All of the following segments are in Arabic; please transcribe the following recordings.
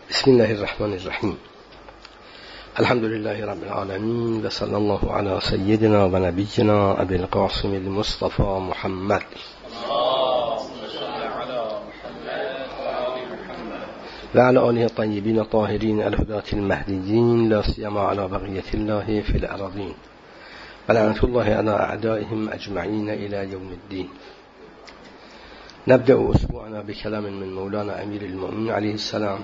بسم الله الرحمن الرحيم. الحمد لله رب العالمين، وصلى الله على سيدنا ونبينا أبي القاسم المصطفى محمد وعلى آله الطيبين الطاهرين الهداة المهديين، لا سيما على بقية الله في الأراضين، ولعنة الله على أعدائهم أجمعين إلى يوم الدين. نبدأ أسبوعنا بكلام من مولانا أمير المؤمنين عليه السلام،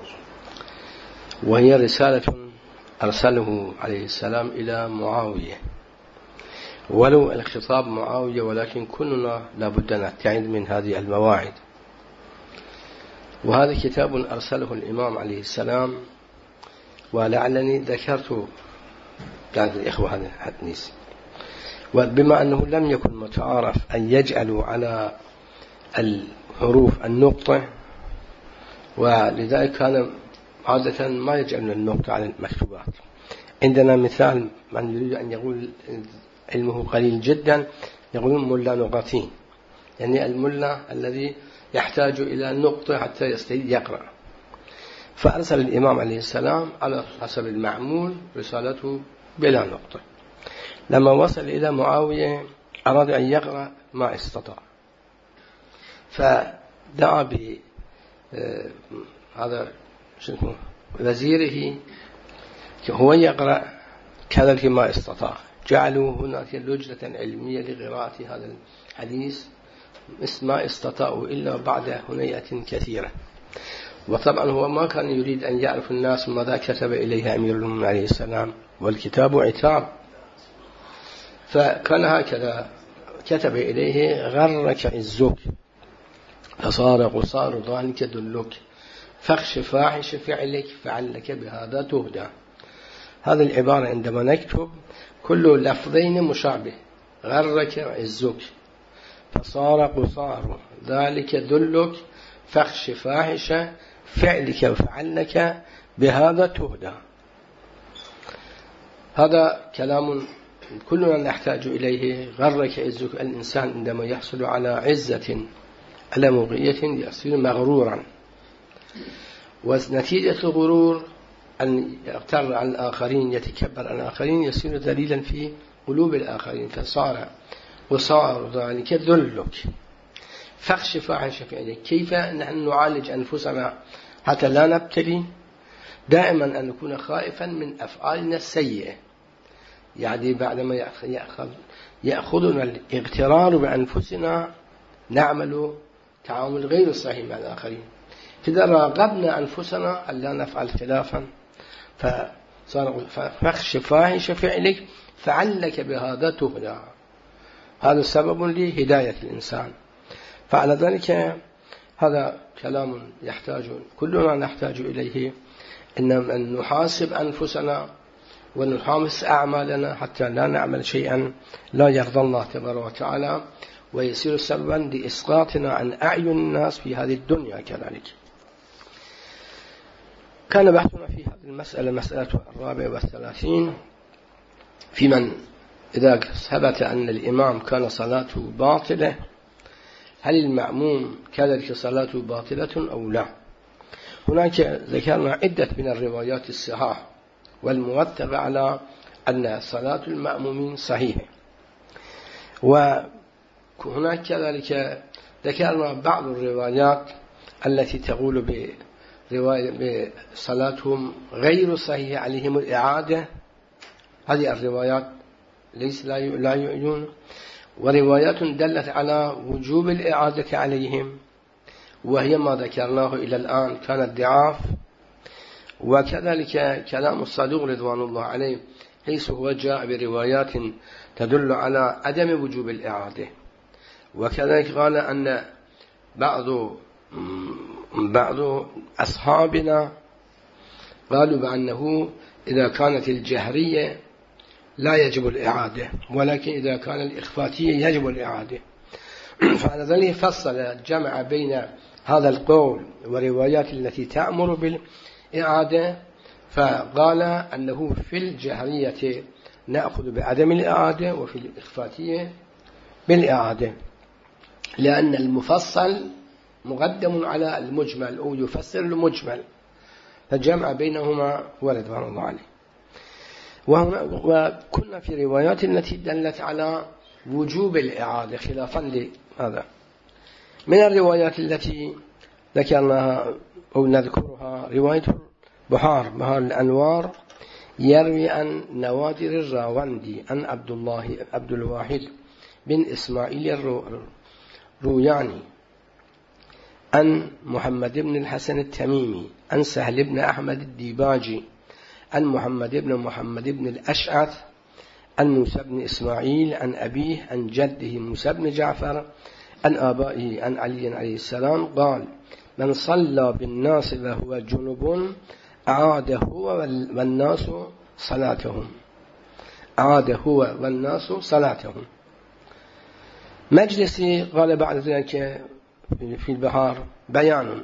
وهي رسالة أرسله عليه السلام إلى معاوية، ولو الخطاب معاوية، ولكن كلنا لابد أن نتعظ من هذه المواعظ. وهذا كتاب أرسله الإمام عليه السلام، ولعلني ذكرت بعض الإخوة هذا الحديث، وبما أنه لم يكن متعارف أن يجعلوا على الحروف النقطة، ولذلك كان عادة ما يجعلون النقطة على المكتوبات. عندنا مثال من يريد أن يقول علمه قليل جدا يقولون ملا نقطين، يعني الملا الذي يحتاج إلى نقطة حتى يستطيع يقرأ. فأرسل الإمام عليه السلام على حسب المعمول رسالته بلا نقطة. لما وصل إلى معاوية أراد أن يقرأ ما استطاع، فدعا هذا وزيره هو يقرأ كذلك ما استطاع. جعلوا هناك لجنة علمية لقراءة هذا الحديث، مثل ما استطاعوا إلا بعد هنيئة كثيرة. وطبعا هو ما كان يريد أن يعرف الناس ماذا كتب إليه أمير المؤمنين عليه السلام، والكتاب عتاب. فكان هكذا كتب إليه: غرك عزك فصار قصار ذلك دلك، فاخش فاحش فعلك فعلك بهذا تهدى. هذه العبارة عندما نكتب كل لفظين مشابه: غرك عزك فصار قصار ذلك دلك، فاخش فاحش فعلك وفعلك بهذا تهدى. هذا كلام كلنا نحتاج إليه. غرك عزك، الإنسان عندما يحصل على عزة على موقعية يصير مغرورا، ونتيجة الغرور أن يغتر عن الآخرين، يتكبر عن الآخرين، يصير ذليلا في قلوب الآخرين. فصار وصار ذلك ذلك، فاخش فاحش فعلك. كيف نحن نعالج أنفسنا حتى لا نبتلي؟ دائما أن نكون خائفا من أفعالنا السيئة، يعني بعدما يأخذنا الاغترار بأنفسنا نعمل تعامل غير صحيح مع الآخرين. إذا راقبنا أنفسنا ألا نفعل خلافا، فاخش فاحش فعلك فعلك بهذا تهدى. هذا سبب لهداية الإنسان. فعلى ذلك هذا كلام كلنا نحتاج إليه، أن نحاسب أنفسنا ونحامس أعمالنا حتى لا نعمل شيئا لا يرضى الله تبارك وتعالى، ويصير سببا لإسقاطنا عن أعين الناس في هذه الدنيا. كذلك كان بحثنا في هذه المسألة، مسألة 34، في من إذا ثبت أن الإمام كان صلاته باطلة، هل المأموم كذلك صلاته باطلة أو لا؟ هناك ذكرنا عدة من الروايات الصحاح والموثقة على أن صلاة المأمومين صحيحة، وهناك كذلك ذكرنا بعض الروايات التي تقول بصلاتهم غير صحيحة عليهم الإعادة. هذه الروايات ليس لا يؤيون، وروايات دلت على وجوب الإعادة عليهم، وهي ما ذكرناه إلى الآن كانت ضعاف. وكذلك كلام الصادق رضوان الله عليه حيث هو جاء بروايات تدل على عدم وجوب الإعادة. وكذلك قال أن بعض أصحابنا قالوا بأنه إذا كانت الجهرية لا يجب الإعادة، ولكن إذا كان الإخفاتية يجب الإعادة. فعلى ذلك فصل جمع بين هذا القول وروايات التي تأمر بالإعادة، فقال أنه في الجهرية نأخذ بعدم الإعادة، وفي الإخفاتية بالإعادة، لأن المفصل مقدم على المجمل أو يفسر المجمل. فجمع بينهما ورضوان الله عليه. وكنا في روايات التي دلت على وجوب الإعادة خلافا لهذا. من الروايات التي ذكرناها أو نذكرها رواية بهار الأنوار يروي عن نوادر الراوندي عن عبد الواحد بن إسماعيل الروياني عن محمد بن الحسن التميمي عن سهل بن أحمد الديباجي عن محمد بن الأشعث عن موسى بن إسماعيل عن أبيه عن جده موسى بن جعفر عن آبائه عن علي عليه السلام قال: من صلى بالناس وهو جنب أعاد هو والناس صلاتهم. أعاد هو والناس صلاتهم. مجلسي قال بعد ذلك في البهار بيان: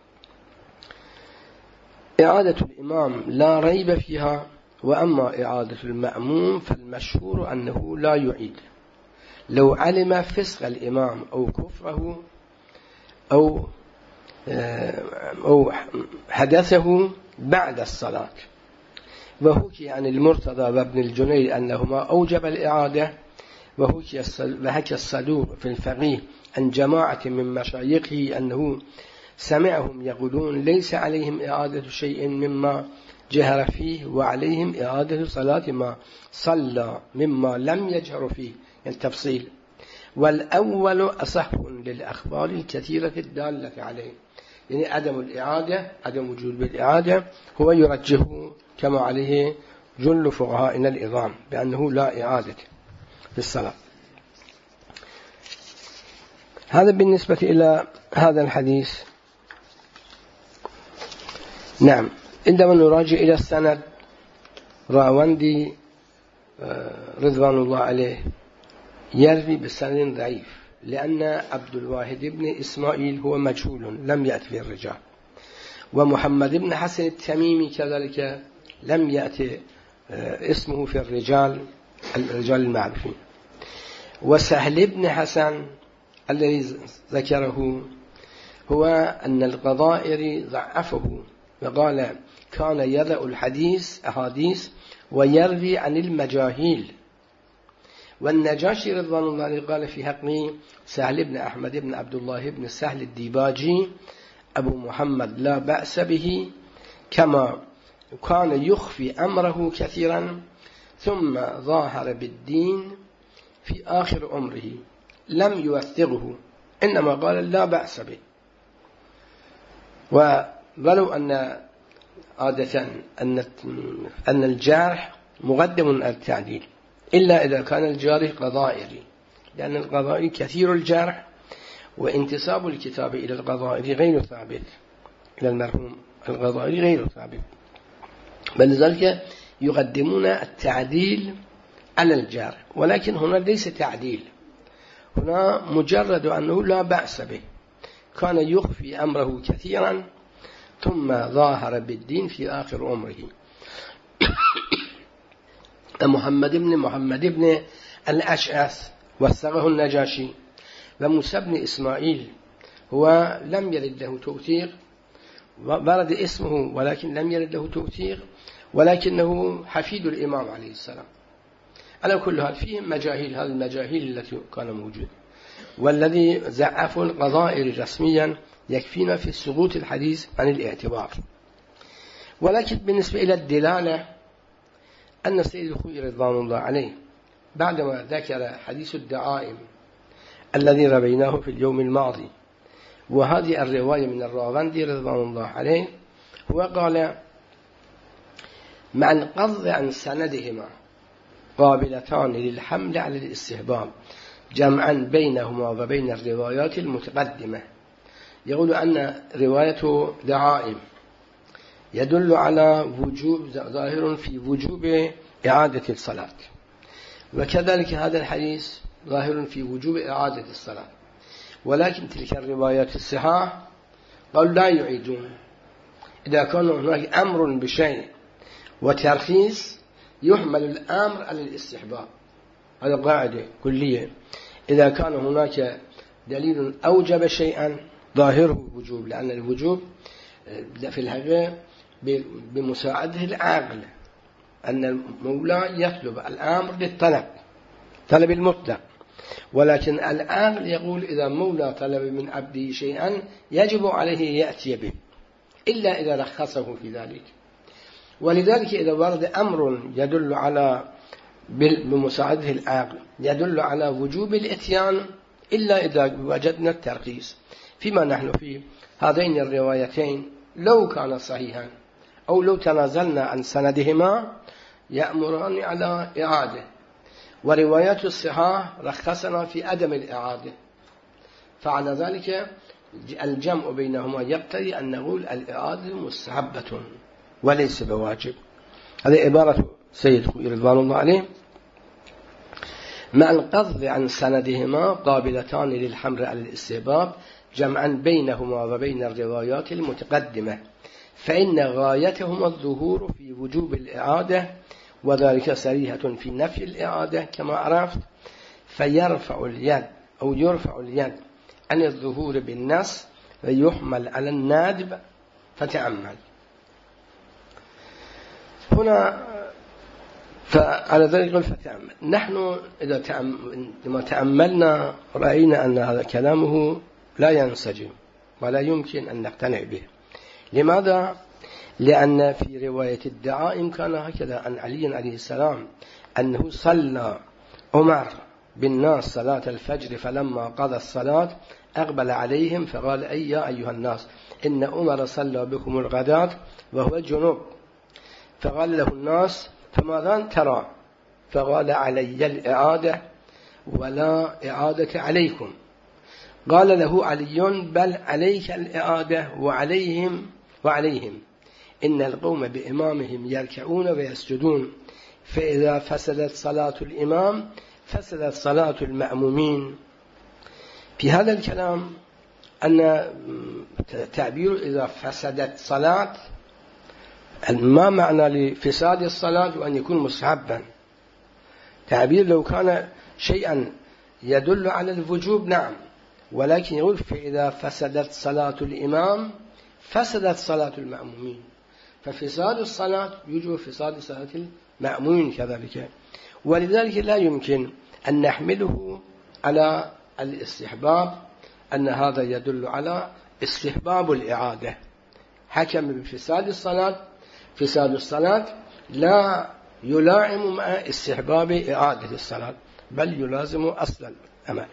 إعادة الإمام لا ريب فيها، وأما إعادة المأموم فالمشهور أنه لا يعيد لو علم فسق الإمام أو كفره أو حدثه بعد الصلاة. وحكي عن المرتضى وابن الجنيد أنهما أوجب الإعادة، وحكى الصدوق في الفقيه عن جماعة من مشايخه أنه سمعهم يقولون ليس عليهم إعادة شيء مما جهر فيه، وعليهم إعادة صلاة ما صلى مما لم يجهر فيه، يعني تفصيل. والأول أصح للأخبار الكثيرة الدالة عليه، يعني عدم وجود الإعادة هو يرجح كما عليه جل فقهاء الإظام بأنه لا إعادة في الصلاة. هذا بالنسبة إلى هذا الحديث. نعم، عندما نراجع إلى السند، راوندي رضوان الله عليه يروي بسند ضعيف، لأن عبد الواحد بن إسماعيل هو مجهول لم يأتي في الرجال، ومحمد بن حسن التميمي كذلك لم يأتي اسمه في الرجال المعروفين. وسهل بن حسن الذي ذكره هو أن الغضائري ضعفه وقال كان يضع أحاديث ويروي عن المجاهيل. والنجاشي رضوان الله عليه قال في حقه سهل بن أحمد بن عبد الله بن سهل الديباجي أبو محمد لا بأس به، كما كان يخفي أمره كثيرا ثم ظاهر بالدين في آخر عمره، لم يوثقه، إنما قال لا بأس به. ولو أن عادة أن الجارح مقدم على التعديل، إلا إذا كان الجارح قضائري، لأن القضائري كثير الجرح، وانتساب الكتاب إلى القضائري غير ثابت، إلى المرحوم القضائري غير ثابت، فلذلك يقدمون التعديل على الجارح. ولكن هنا ليس تعديل، هنا مجرد أنه لا بأس به، كان يخفي أمره كثيرا ثم ظاهر بالدين في آخر عمره. محمد بن الأشعث وثقه النجاشي. وموسى بن إسماعيل هو لم يرد له توثيق، ورد اسمه ولكن لم يرد له توثيق، ولكنه حفيد الإمام عليه السلام. على كل حال فيهم مجاهيل، هذه المجاهيل التي كان موجودة، والذي زعفوا القضائر رسميا يكفينا في سقوط الحديث عن الاعتبار. ولكن بالنسبة إلى الدلالة، أن السيد الخوئي رضوان الله عليه بعدما ذكر حديث الدعائم الذي رويناه في اليوم الماضي، وهذه الرواية من الراوندي رضوان الله عليه، هو قال مع القض عن سندهما قابلتان للحمل على الاستحباب جمعا بينهما وبين الروايات المتقدمة. يقول أن رواية دعائم يدل على وجوب، ظاهر في وجوب إعادة الصلاة، وكذلك هذا الحديث ظاهر في وجوب إعادة الصلاة. ولكن تلك الروايات الصحاح قالوا لا يعيدون. إذا كان هناك أمر بشيء وترخيص يحمل الأمر على الاستحباب، هذا قاعدة كلية. إذا كان هناك دليل أوجب شيئا ظاهره وجوب، لأن الوجوب في الحقيقة بمساعده العقل، أن المولى يطلب الأمر للطلب، طلب المطلق، ولكن العقل يقول إذا مولى طلب من عبده شيئا يجب عليه يأتي به إلا إذا رخصه في ذلك. ولذلك إذا ورد أمر يدل على بمساعده العقل يدل على وجوب الإتيان إلا إذا وجدنا الترخيص. فيما نحن فيه هذين الروايتين لو كان صحيحا أو لو تنازلنا عن سندهما يأمران على إعادة، وروايات الصحاح رخصنا في عدم الإعادة، فعلى ذلك الجمع بينهما يقتضي أن نقول الإعادة مستحبة وليس بواجب. هذه عبارة سيد خوي رضوان الله عليه. مع القصد عن سندهما قابلتان للحمل على الاستحباب جمعا بينهما وبين الروايات المتقدمة، فإن غايتهما الظهور في وجوب الإعادة، وذلك صريحة في نفي الإعادة كما عرفت، فيرفع اليد أو يرفع اليد عن الظهور بالنص ويحمل على الندب. فتأمل هنا، فعلى ذلك يقول فتأمل. نحن إذا تأملنا رأينا أن هذا كلامه لا ينسجم ولا يمكن أن نقتنع به. لماذا؟ لأن في رواية الدعائم كان هكذا عن علي عليه السلام أنه صلى عمر بالناس صلاة الفجر، فلما قضى الصلاة أقبل عليهم فقال يا أيها الناس إن عمر صلى بكم الغداة وهو جنوب، فقال له الناس فماذا ترى؟ فقال علي الإعادة ولا إعادة عليكم. قال له علي بل عليك الإعادة وعليهم إن القوم بإمامهم يركعون ويسجدون، فإذا فسدت صلاة الإمام فسدت صلاة المأمومين. في هذا الكلام أن تعبير إذا فسدت صلاة ما معنى لفساد الصلاة وأن يكون مستحبا؟ تعبير لو كان شيئا يدل على الوجوب نعم، ولكن يقول فإذا فسدت صلاة الإمام فسدت صلاة المأمومين، ففساد الصلاة يوجب فساد صلاة المأمومين كذلك. ولذلك لا يمكن أن نحمله على الاستحباب، أن هذا يدل على استحباب الإعادة. حكم بفساد الصلاة، فساد الصلاة لا يلائم مع استحباب إعادة الصلاة، بل يلازم أصلا الأمل.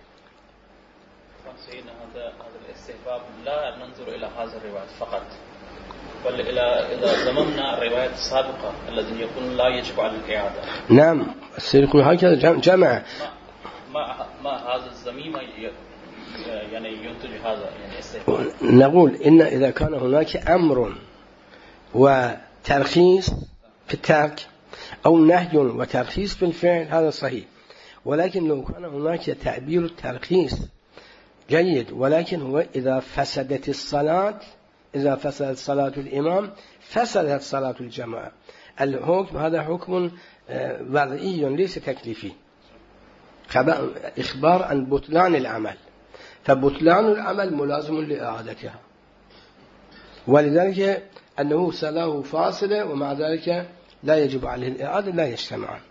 سيدنا هذا الاستحباب لا ننظر إلى هذا الرواية فقط، بل إذا ضممنا الروايات السابقة الذي يكون لا يجب على الإعادة. نعم، السيركون هكذا جمع ما هذا الزميمة يعني ينتج هذا يعني استحباب. نقول إن إذا كان هناك أمر وترخيص في الترك أو نهي وترخيص في الفعل هذا صحيح، ولكن لو كان هناك تعبير الترخيص جيد، ولكن هو إذا فسدت الصلاة، إذا فسدت صلاة الإمام فسدت صلاة الجماعة. الحكم هذا حكم وضعي ليس تكليفي، إخبار عن بطلان العمل، فبطلان العمل ملازم لإعادتها، ولذلك أنه صلاة فاصلة ومع ذلك لا يجب عليه الإعادة، لا يجتمعان.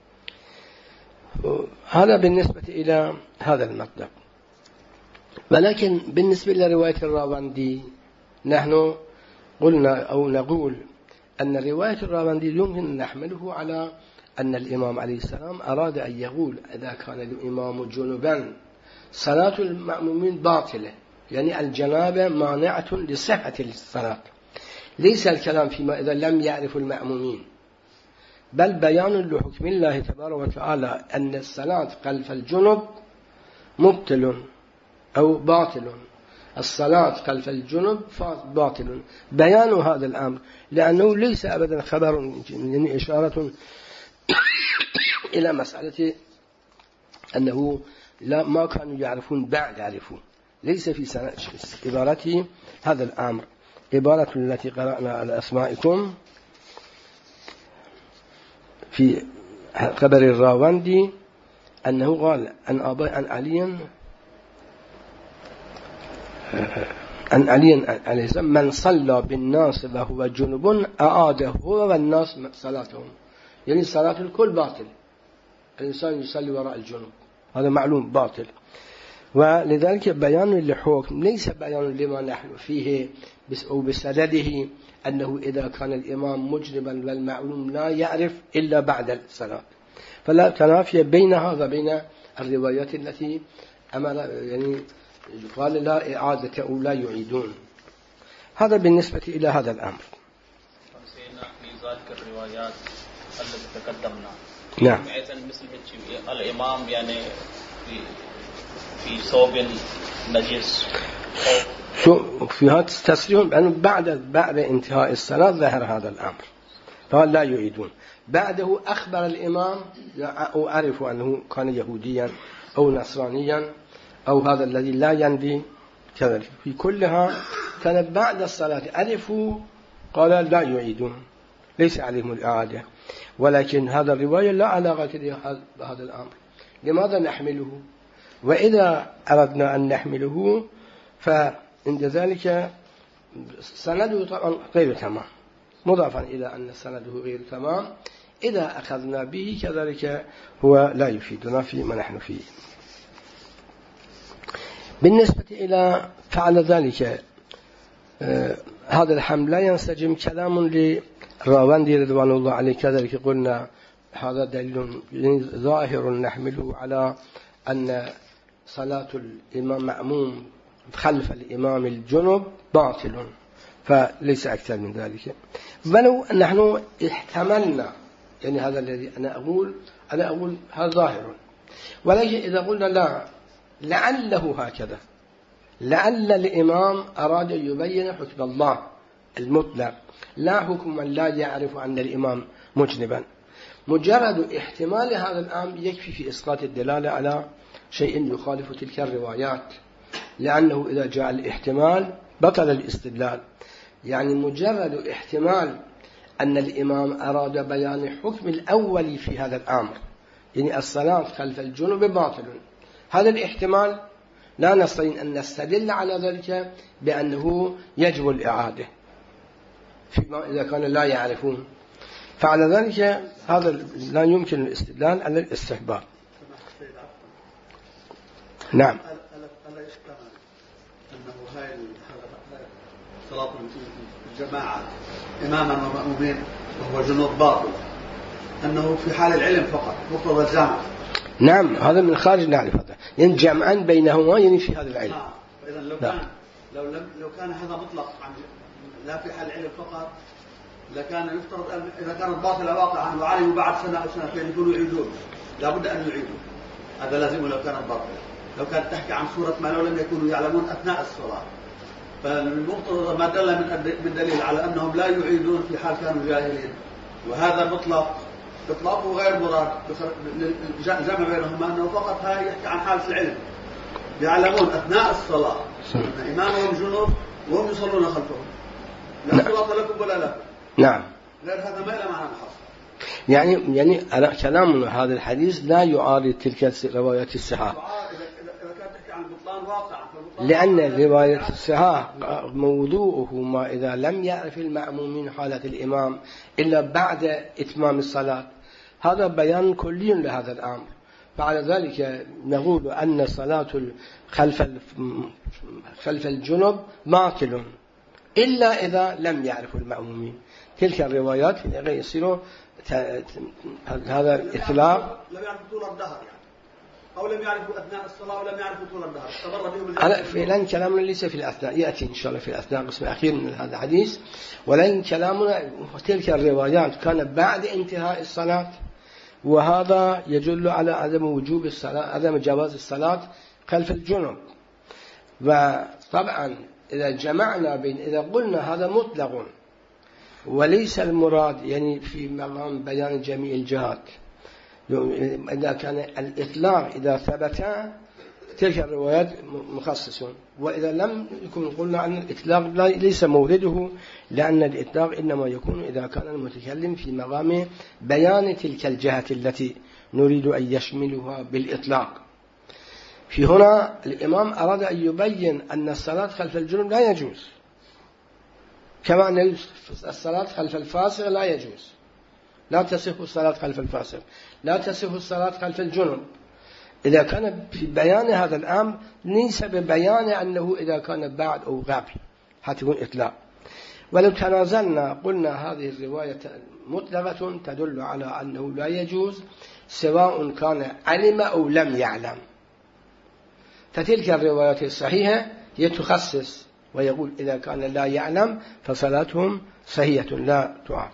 هذا بالنسبة إلى هذا المطلب. ولكن بالنسبة لرواية الراوندي نحن قلنا أو نقول أن رواية الراوندي يمكن أن نحمله على أن الإمام عليه السلام أراد أن يقول إذا كان الإمام جنبا صلاة المأمومين باطلة، يعني الجنابة مانعة لصحة الصلاة. ليس الكلام فيما إذا لم يعرف المأمومين، بل بيان لحكم الله تبارك وتعالى أن الصلاة خلف الجنب مبطل أو باطل، الصلاة خلف الجنب باطل. بيان هذا الأمر لأنه ليس أبدا خبر، يعني إشارة إلى مسألة أنه ما كانوا يعرفون بعد عرفوا، ليس في عبارته هذا الأمر. عبارة التي قرأنا على أسمائكم في خبر الراوندي أنه قال عن علي عن علي عليه السلام من صلى بالناس وهو جنب أعاده هو والناس صلاتهم، يعني صلاة الكل باطل، الإنسان يصلي وراء الجنب هذا معلوم باطل. ولذلك بيان للحكم ليس بيان لما نحن فيه أو بسدده أنه إذا كان الإمام مجنبا والمعلوم لا يعرف إلا بعد الصلاة، فلا تنافي بين هذا بين الروايات التي أمر يعني قال لا إعادة أو لا يعيدون. هذا بالنسبة إلى هذا الأمر. سيدنا في ذلك الروايات التي تقدمنا نعم مثل الإمام يعني في ثوب نجس في هذا التسريح بأنه بعد انتهاء الصلاة ظهر هذا الأمر قال لا يعيدون. بعده أخبر الإمام أو عرفوا أنه كان يهوديا أو نصرانيا أو هذا الذي لا يندي كذلك، في كلها كانت بعد الصلاة عرفوا قال لا يعيدون ليس عليهم الإعادة. ولكن هذا الرواية لا علاقة بهذا الأمر. لماذا نحمله؟ وإذا أردنا أن نحمله فعند ذلك سنده طبعا غير تمام، مضافا إلى أن سنده غير تمام إذا أخذنا به كذلك هو لا يفيدنا فيما نحن فيه. بالنسبة إلى فعل ذلك هذا الحمل لا ينسجم كلام للراوندي رضوان الله عليه كذلك قلنا هذا دليل ظاهر نحمله على أن صلاة الإمام مأموم خلف الإمام الجنب باطل، فليس أكثر من ذلك. ولو نحن احتملنا يعني هذا الذي أنا أقول هذا ظاهر، ولكن إذا قلنا لا لعله هكذا، لعل الإمام أراد يبين حكم الله المطلق لا حكم من لا يعرف أن الإمام مجنبا، مجرد احتمال هذا الأمر يكفي في إسقاط الدلالة على شيء يخالف تلك الروايات، لأنه إذا جاء الاحتمال بطل الاستدلال. يعني مجرد احتمال أن الإمام أراد بيان حكم الأول في هذا الأمر، يعني الصلاة خلف الجنوب باطل، هذا الاحتمال لا نستطيع أن نستدل على ذلك بأنه يجب الإعادة فيما إذا كان لا يعرفون، فعلى ذلك هذا لا يمكن الاستدلال على الاستحباب. نعم. ألا يشتغل أنه هاي صلاة الجماعة إماما ومأمومين وهو جنوب باطل، أنه في حال العلم فقط مقتضى الجامع. نعم هذا من خارج نعرف هذا، يعني جمعا بينهما يعني في هذا العلم. فإذا لو كان هذا مطلق لا في حال العلم فقط لكان يفترض أن إذا كانت باطلة واقعا وعلموا بعد سنة أو سنتين يقولوا يعيدون، لابد أن يعيدوا، هذا لازم لو كانت باطلة. لو كانت تحكي عن سورة ما لو لم يكونوا يعلمون أثناء الصلاة، فالمقتضى ما دل من دليل على أنهم لا يعيدون في حال كانوا جاهلين، وهذا مطلق إطلاقه غير مراد. الجمع بينهما أنه فقط هاي يحكي عن حالة العلم، يعلمون أثناء الصلاة أن إمامهم جنوب وهم يصلون خلفهم، لا صلاة لكم ولا لكم. نعم. غير هذا ما إلى معنى محصل. يعني كلامنا هذا الحديث لا يعارض تلك روايات الصحاح، لأن رواية الصحاح موضوعه ما إذا لم يعرف المأمومين حالة الإمام إلا بعد إتمام الصلاة، هذا بيان كلي لهذا الأمر. بعد ذلك نقول أن صلاة خلف الجنب باطل إلا إذا لم يعرف المأمومين. تلك الروايات يصير هذا الإطلاق لم يعرفوا طول الدهر يعني، أو لم يعرفوا أثناء الصلاة ولم يعرفوا طول الدهر، استمر بهم على فعلا كلامنا ليس في الأثناء، يأتي إن شاء الله في الأثناء قسم أخير من هذا الحديث، ولكن كلامنا تلك الروايات كانت بعد انتهاء الصلاة، وهذا يدل على عدم وجوب الصلاة، عدم جواز الصلاة خلف الجنب. وطبعا إذا جمعنا بين إذا قلنا هذا مطلق وليس المراد يعني في مقام بيان جميع الجهات، إذا كان الإطلاق إذا ثبت تلك الروايات مخصصون، وإذا لم يكن قلنا أن الإطلاق ليس مورده، لأن الإطلاق إنما يكون إذا كان المتكلم في مقام بيان تلك الجهة التي نريد أن يشملها بالإطلاق. في هنا الإمام أراد أن يبين أن الصلاة خلف الجنوب لا يجوز، كما أن الصلاة خلف الفاسق لا يجوز، لا تصح الصلاة خلف الفاسق، لا تصح الصلاة خلف الجنوب. إذا كان في بيان هذا الأمر ليس ببيان أنه إذا كان بعد أو قبل هتكون إطلاق. ولو تنازلنا قلنا هذه الرواية مطلقة تدل على أنه لا يجوز سواء كان علم أو لم يعلم. فتلك الروايات الصحيحة يتخصص ويقول إذا كان لا يعلم فصلاتهم صحيحة لا تعاد.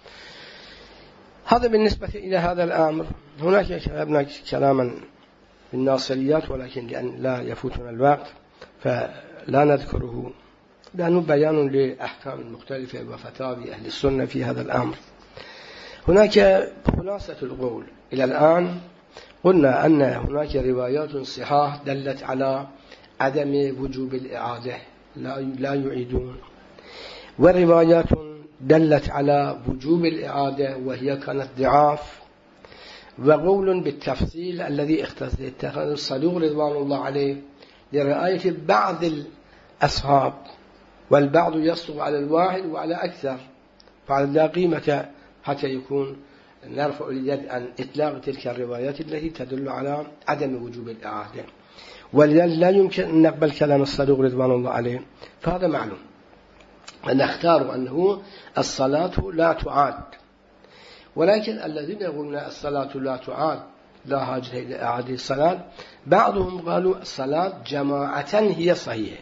هذا بالنسبة إلى هذا الأمر. هناك كلاما في الناصريات ولكن لأن لا يفوتنا الوقت فلا نذكره، لأنه بيان لأحكام المختلفة وفتاوى أهل السنة في هذا الأمر. هناك خلاصة القول إلى الآن قلنا أن هناك روايات صحاح دلت على عدم وجوب الإعادة، لا يعيدون، وروايات دلت على وجوب الإعادة وهي كانت ضعاف، وقول بالتفصيل الذي اتخذ الصدوق رضوان الله عليه لرعاية بعض الأصحاب، والبعض يصدق على الواحد وعلى أكثر، فعلى لا قيمة حتى يكون نرفع اليد عن إطلاق تلك الروايات التي تدل على عدم وجوب الإعادة. لا يمكن أن نقبل كلام الصدوق رضوان الله عليه، فهذا معلوم. نختار أنه الصلاة لا تعاد، ولكن الذين يقولون الصلاة لا تعاد لا حاجة إلى إعادة الصلاة، بعضهم قالوا الصلاة جماعة هي صحيحة،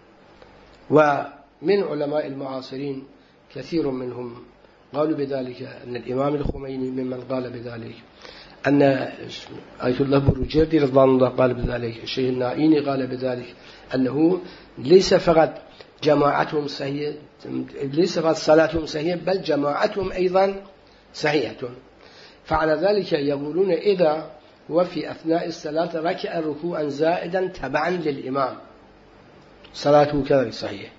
ومن علماء المعاصرين كثير منهم قالوا بذلك، أن الإمام الخميني ممن قال بذلك، أن آية الله بروجردي رضوان الله قال بذلك، الشيخ النائيني قال بذلك، أنه ليس فقط جماعتهم صحيحة، ليس فقط صلاتهم صحيحة بل جماعتهم أيضا صحيحة. فعلى ذلك يقولون إذا وفي أثناء الصلاة ركع ركوعا زائدا تبعا للإمام صلاته كذلك صحيحة.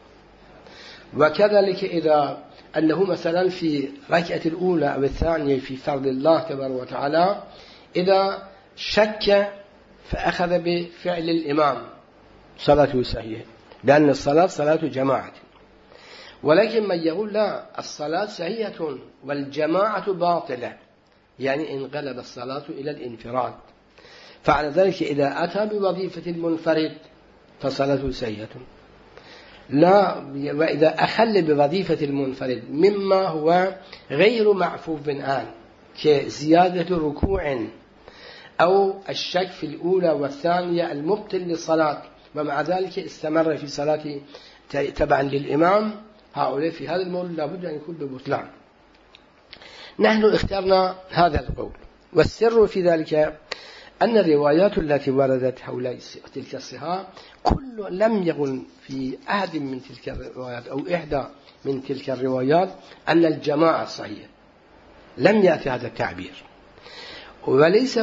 وكذلك إذا أنه مثلا في ركعة الأولى أو الثانية في فرض الله تبارك وتعالى إذا شك فأخذ بفعل الإمام صلاته صحيحة، لأن الصلاة صلاة جماعة. ولكن من يقول لا الصلاة صحيحة والجماعة باطلة، يعني انقلب الصلاة إلى الانفراد، فعلى ذلك إذا أتى بوظيفة المنفرد فصلاته صحيحة. لا، وإذا أخل بوظيفة المنفرد مما هو غير معفوف عنه كزيادة ركوع أو الشك في الأولى والثانية المبطل للصلاة، ومع ذلك استمر في صلاة تبعا للإمام، هؤلاء في هذا المولد لابد أن يكون ببطلان. نحن اخترنا هذا القول، والسر في ذلك أن الروايات التي وردت حول تلك الصحة كل لم يقل في أحد من تلك الروايات أو إحدى من تلك الروايات أن الجماعة صحيحة، لم يأتي هذا التعبير. وليس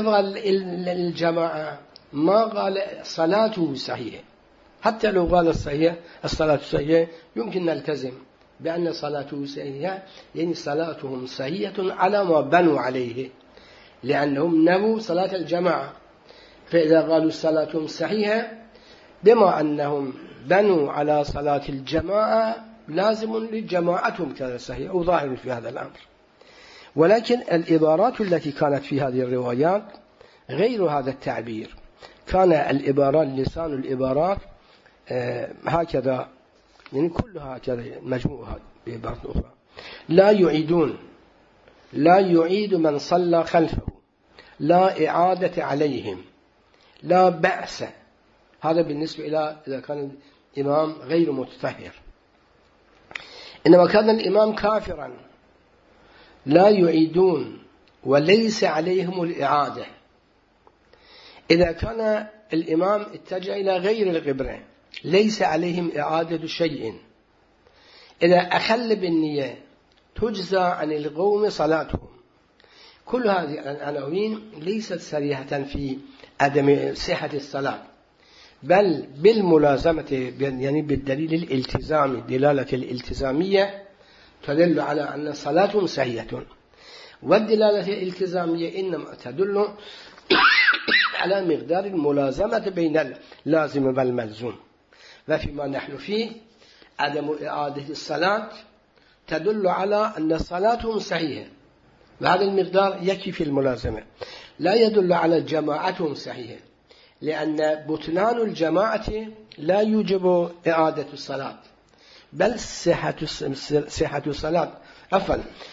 الجماعة ما قال صلاته صحيحة، حتى لو قال الصلاة صحيحة يمكن نلتزم بأن صلاته صحيحة، يعني صلاتهم صحيحة على ما بنوا عليه، لأنهم نبوا صلاة الجماعة. فإذا قالوا صلاتهم صحيحة بما أنهم بنوا على صلاة الجماعة لازم لجماعتهم كذا صحيح أو ظاهر في هذا الأمر. ولكن العبارات التي كانت في هذه الروايات غير هذا التعبير، كان العبارات لسان العبارات هكذا، يعني كلها هكذا مجموعها بعبارة أخرى: لا يعيدون، لا يعيد من صلى خلفه، لا إعادة عليهم، لا بأس. هذا بالنسبة إلى إذا كان الإمام غير متطهر. إنما كان الإمام كافرا لا يعيدون وليس عليهم الإعادة. إذا كان الإمام اتجه إلى غير القبلة ليس عليهم إعادة شيء. إذا أخل بالنية تجزى عن القوم صلاتهم. كل هذه العناوين ليست صريحة في عدم صحة الصلاة، بل بالملازمة، يعني بالدليل الالتزامي، دلالة الالتزامية تدل على أن صلاتهم صحيحة. والدلالة الالتزامية إنما تدل على مقدار الملازمة بين اللازم والملزوم. وفيما نحن فيه عدم إعادة الصلاة تدل على أن صلاتهم صحيحة، وهذا المقدار يكفي في الملازمة، لا يدل على جماعتهم صحيحة، لأن بطلان الجماعة لا يوجب إعادة الصلاة، بل صحة الصلاة عفوا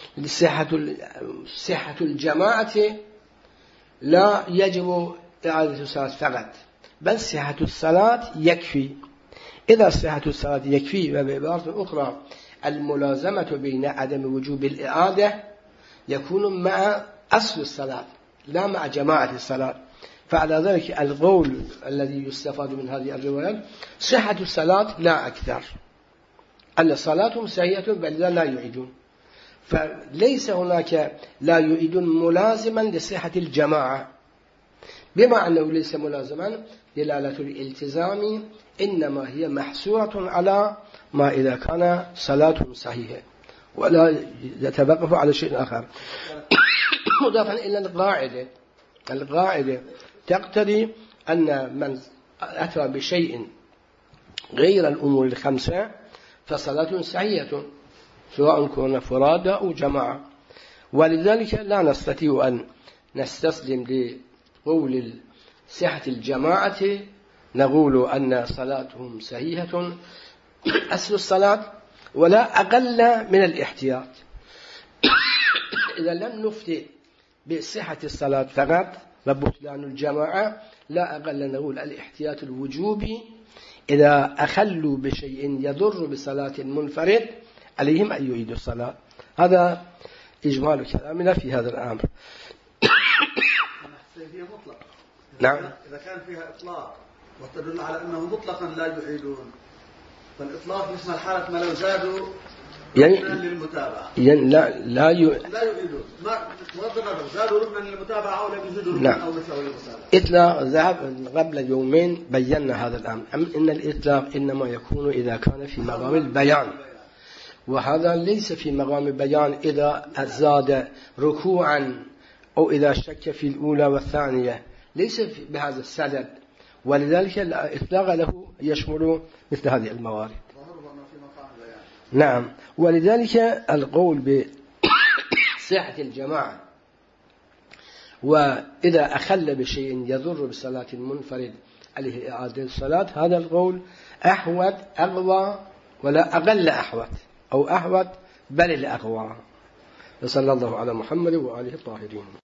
صحة الجماعة لا يجب إعادة الصلاة فقط، بل صحة الصلاة يكفي. إذا صحة الصلاة يكفي، وبعبارة أخرى الملازمة بين عدم وجوب الإعادة يكون مع أصل الصلاة لا مع جماعة الصلاة. فعلى ذلك القول الذي يستفاد من هذه الروايات صحة الصلاة لا أكثر، أن صلاتهم صحيحة بل لا يعيدون. فليس هناك لا يعيدون ملازما لصحة الجماعة، بما أنه ليس ملازما دلالة الالتزام إنما هي محصورة على ما إذا كان صلاتهم صحيحة ولا يتوقف على شيء آخر. مضافا إلى القاعدة تقتضي أن من أتى بشيء غير الأمور الخمسة فصلاة صحيحة سواء كنا فرادى أو جماعة. ولذلك لا نستطيع أن نستسلم لقول صحة الجماعة، نقول أن صلاتهم صحيحة أصل الصلاة ولا أقل من الاحتياط. إذا لم نفتي بصحة الصلاة فقط وبطلان الجماعة، لا أقل نقول الاحتياط الوجوبي إذا أخلوا بشيء يضر بصلاة المنفرد عليهم أن يعيدوا الصلاة. هذا إجمال كلامنا في هذا الأمر. نعم. إذا كان فيها إطلاق وتدل على أنه مطلقا لا يعيدون، فالإطلاق يشمل حالة ما لو زادوا يعني للمتابعة لا يعيدون، ما بغض النظر زادوا ركنا للمتابعة أو لم يزيدوا ركنا أو مثله للمتابعة. إطلاق ذهب قبل يومين بينا هذا الأمر، إن الإطلاق إنما يكون إذا كان في مقام البيان، وهذا ليس في مقام البيان إذا زاد ركوعا أو إذا شك في الأولى والثانية، ليس بهذا السبب. ولذلك الإطلاق له يشمل مثل هذه الموارد. نعم. ولذلك القول بصحة الجماعة وإذا أخل بشيء يضر بصلاة المنفرد عليه إعادة الصلاة، هذا القول أحوط أقوى ولا أقل أحوط أو أحوط بل الأقوى. وصلى الله على محمد وآله الطاهرين.